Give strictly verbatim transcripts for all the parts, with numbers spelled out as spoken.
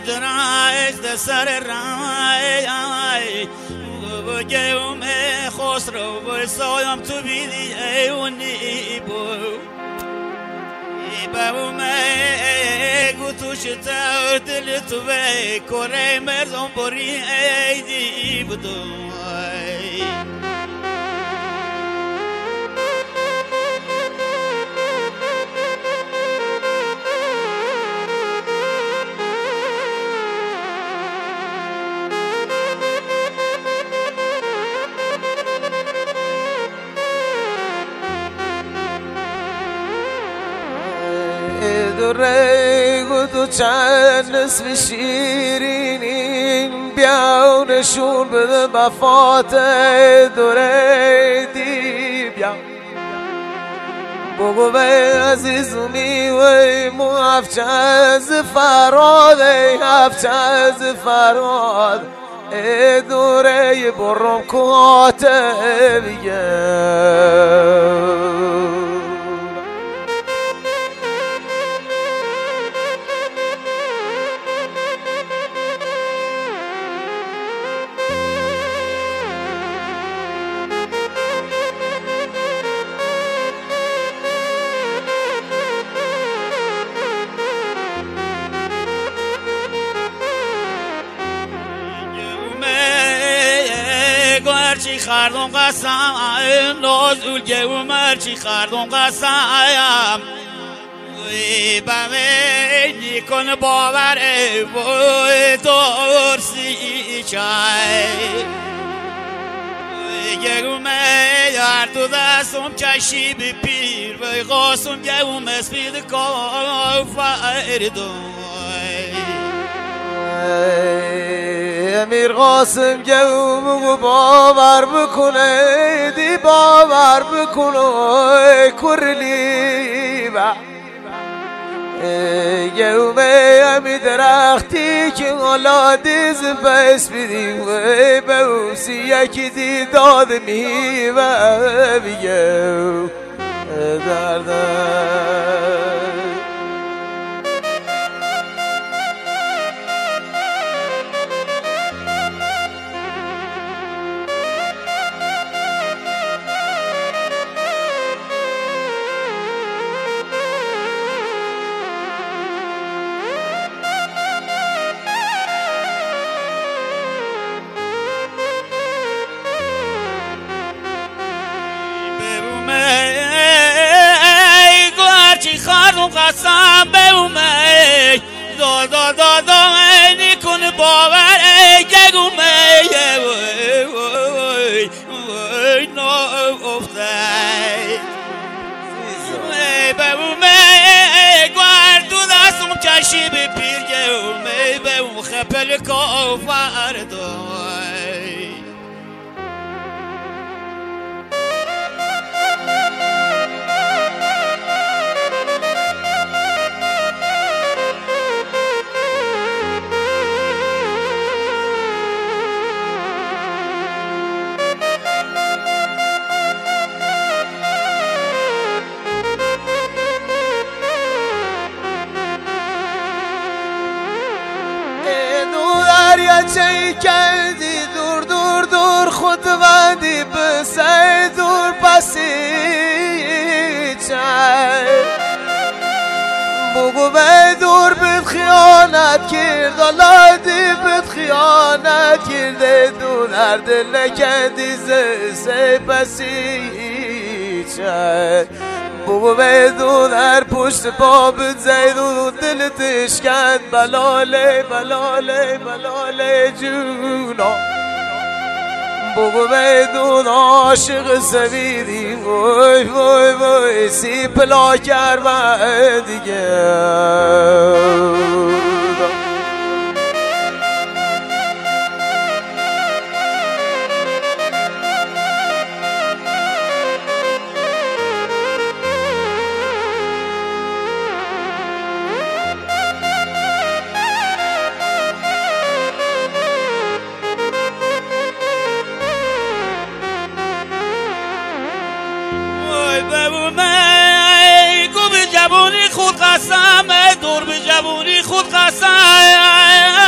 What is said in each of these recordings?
درایز ده سر رای گم خسرو و سایم تو بیدی ایونی بو بابو مگو تو شتا دل تو به کره مرزم بری ایدی بدو دوره تو چند نصف شیرینین بیا و نشون بده بفات دوره دی بیا بگو به عزیزونی وی مو هفچه از فراد ای هفچه از فراد ای دوره برم کاته بگم چی خردم قسم نازول گو مرچی خردم قسم وی بمه نیکن باوره وی دورسی چای وی گو میار تو دستم چشی بی پیر وی قاسم گو مسپید کافردم امیر قاسم گو بگو باور بکنه دی باور بکنه کرلی با گو امی درختی که حالا دیز بس بیدیم به اوسی یکی دی داد میوه بگو دردن قسم به اومه دا دا دا دا اینی کن باور ای گگو میه وی وی وی نا افتای به اومه گوار تو دستم کشی به پیر گو می به اون خپل کافر دای چی کردی دور دور دور خود ودی بسی دور پسی چای بگو به دور بید خیانت کرد الادی بید خیانت کرده دو در دل نکردی زی پسی چای بگو به دو در پشت باب زید و دلتش کند بلاله بلاله بلاله جونا بگو به دو عاشق سویدی وای وای وای سی پلا کرمه دیگه خود قسم دور به جوونی خود قسم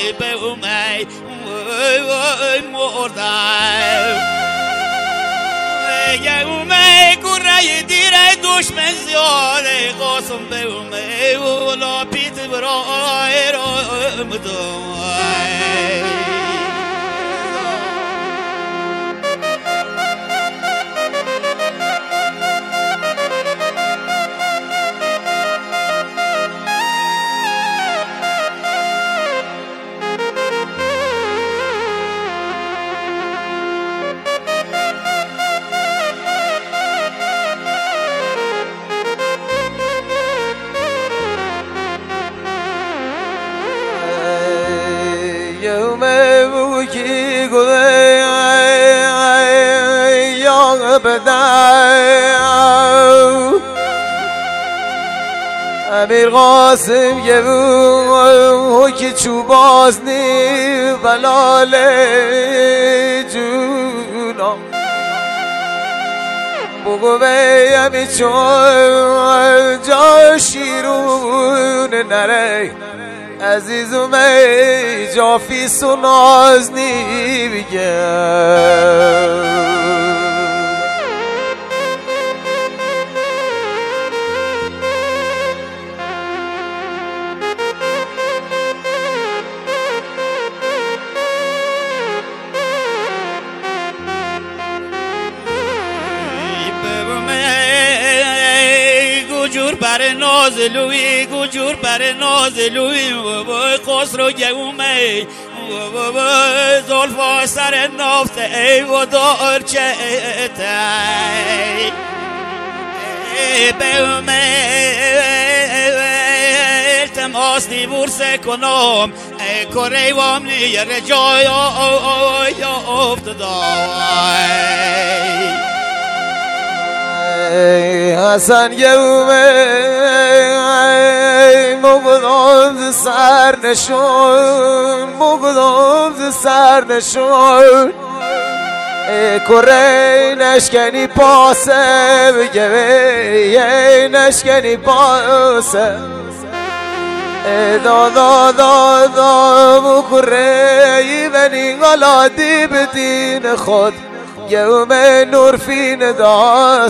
به اومی مردم یه اومی گره دیره دشمن زیاده قاسم به اومی ولا پیت برای را مدوم امیر قاسم یه او که چوباز نی بلاله جونا بگو بیم چون جا شیرون نره عزیزم جا فیس و ناز نی بگم گوجور بر نازلوی گوجور بر نازلوی و خسرو گومی زلفا سر نافت ای و دار چه تی به التماس دی بورسه کنم ای کره وام نیر جای افتدای حسن یومه مقدام سر نشون مقدام سر نشون کره نشکنی پاسه بگه نشکنی پاسه دا دا دا دا بکره بنی غلادی بدین خود یوم نور فی ندا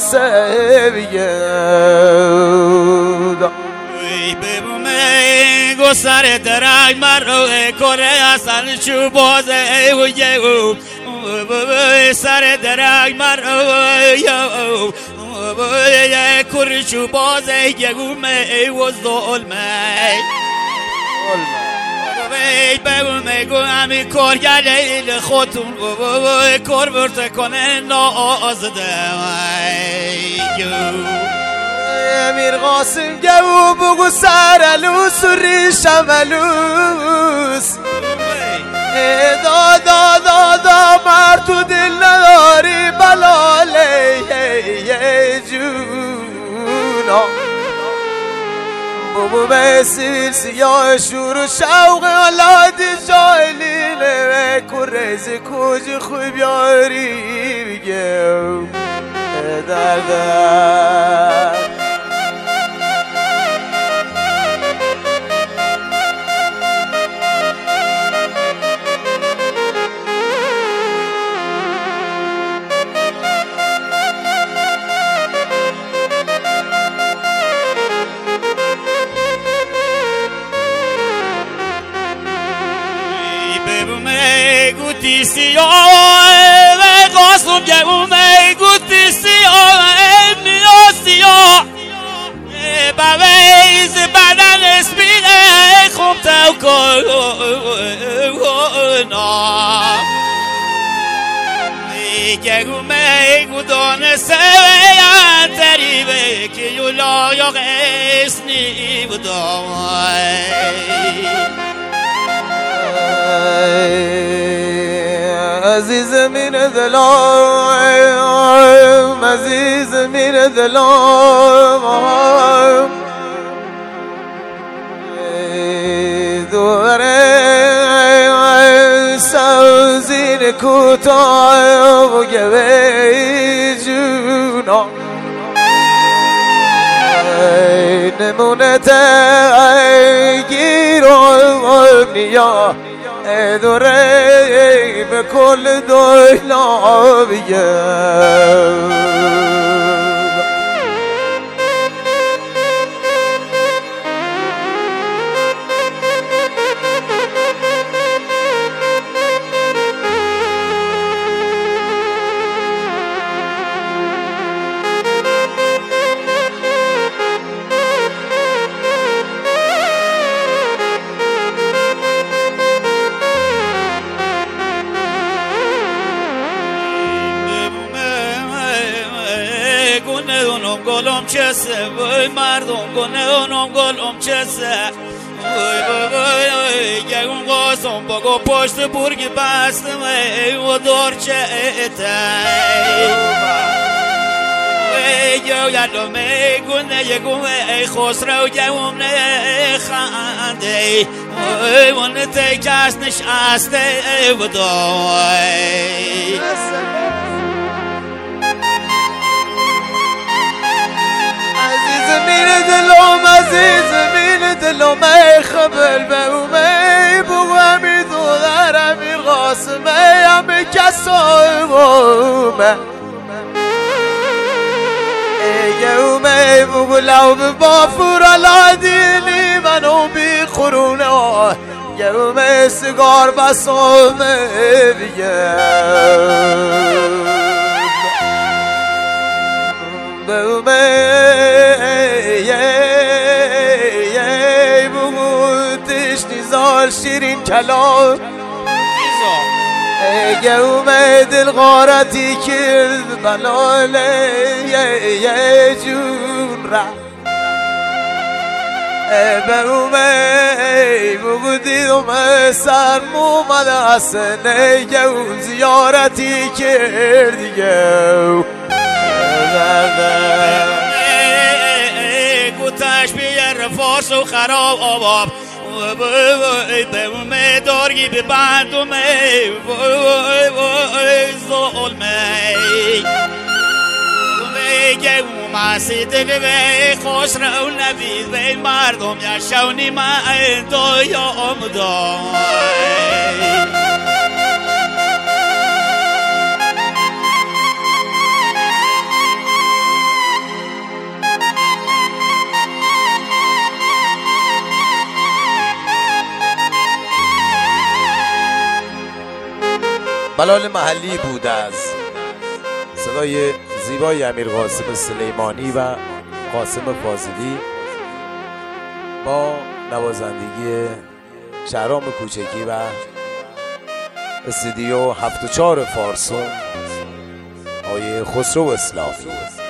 سبیدا وی ببومه گو سر درک مرو کره اصلا چو بازه و یو سر درک مرو یو کره چو بازه یومه و ظلمه ای ببومه گو همی کارگره خودتون کار برده کنه نازده امیر قاسم گو بگو سرلوس و ریشم الوس دا دا دا دا مرد تو دل نداری بلاله جونا بابا بسیل سیاه شور و شوق اولاد جایلینه و کرز کج خوب یاری بگم در در گوتی سیاه و قاسم گومه گوتی سیاه میا سیاه بویز بدن اسپیده خوب تو کنا گومه گودان سویان تریبه که یولا یا غسنی بودای عزیز من دلم عزیز من دلم دوره سوزین کوتاه و گوه جونا نمونه تگیر دنیا اداره به کل دنیا بگم گلم چسه وای مردم گونه اونم گلم چسه وای وای وای گم قاسم بگو پشت برگ بستم و دور چهتای وای جو یادم گونه یگم خسرو گم نه خنده وای ون تکاس نشسته و دای زمین دلم عزیز زمین دلم ای خبل به اومی بگو همی دولر همی قاسمه همی کسای اومه ای اومی بگو لو به بافور الادینی منو بی خرونه یه اومی سیگار بسامه بگم به اومی شیرین کلام اگه اومد دل غارتی کرد بلاله یه جون را به اومد بگو دیدم سرم اومد حسنه یه اون زیارتی کرد دیگه گوتش بیر فارس و خراب آباب به اومه دارگی به بندومه ظلمه میگه اومه سیده به خوش رو نبید به مردم یشونی من دایم دای بلال محلی بود از صدای زیبای امیر قاسم سلیمانی و قاسم فاضلی با نوازندگی شهرام کوچکی و استودیو هفت و چهار فارسون آقای خسرو اسلامی.